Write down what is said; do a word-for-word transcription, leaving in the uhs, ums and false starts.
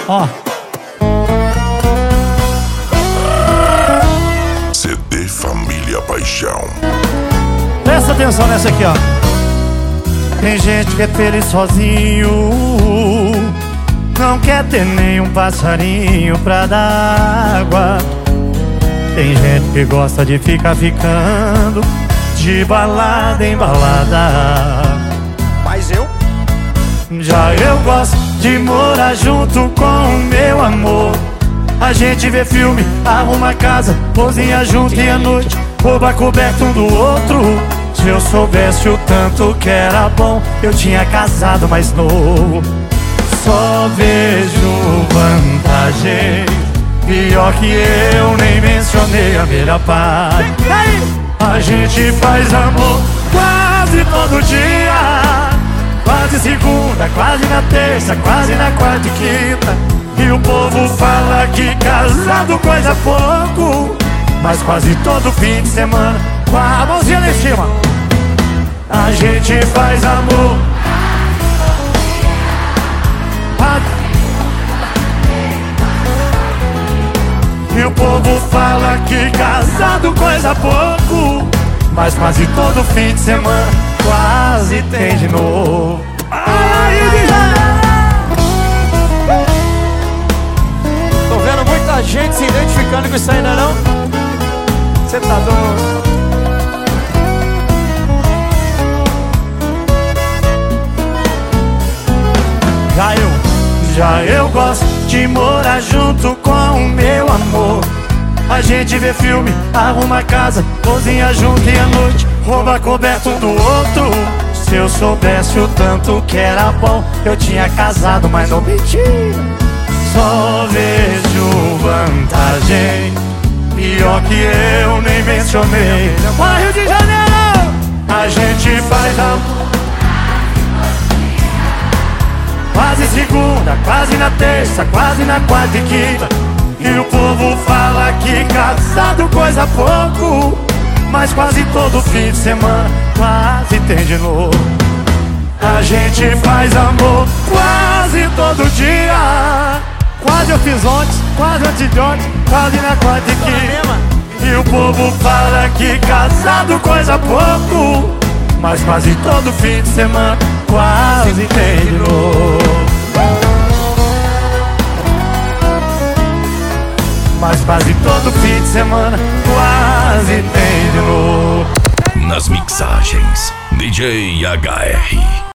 Ó. C D Família Paixão. Presta atenção nessa aqui, ó. Tem gente que é feliz sozinho, não quer ter nenhum passarinho pra dar água. Tem gente que gosta de ficar ficando de balada em balada. Mas eu? Já eu gosto de morar junto com o meu amor. A gente vê filme, arruma casa, cozinha junto e à noite rouba coberto um do outro. Se eu soubesse o tanto que era bom, eu tinha casado mais novo. Só vejo vantagem, pior que eu nem mencionei a melhor parte. A gente faz amor quase todo dia, quase segunda, quase na terça, quase na quarta e quinta. E o povo fala que casado coisa pouco, mas quase todo fim de semana, com a mãozinha lá em cima, a gente faz amor. E o povo fala que casado coisa pouco, mas quase todo fim de semana quase tem de novo. Tô vendo muita gente se identificando com isso ainda não? Cê tá doido? Já eu, já eu gosto de morar junto com o meu amor. A gente vê filme, arruma casa, cozinha junto e à noite rouba coberto um do outro. Se eu soubesse o tanto que era bom, eu tinha casado, mas não menti. Só vejo vantagem, pior que eu nem mencionei. Vai, Rio de Janeiro! A gente faz amor quase segunda, quase na terça, quase na quarta e quinta. E o povo fala que casado coisa pouco, mas quase todo fim de semana quase tem de novo. A gente faz amor quase todo dia, quase eu fiz ontem, quase antes de ontem, quase na quarta e quinta. E o povo fala que casado coisa pouco, mas quase todo fim de semana quase tem de novo. Mas quase todo fim de semana quase tem de novo. Nas mixagens, D J H R.